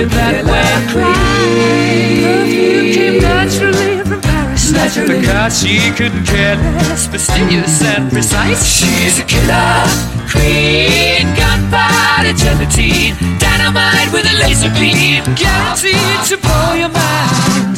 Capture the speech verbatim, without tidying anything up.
it that way. Perfume came naturally from Paris. Naturally. Because she couldn't care less, fastidious and precise. She's a killer queen, gunpowder gelatine, dynamite with a laser beam, guaranteed to blow your mind.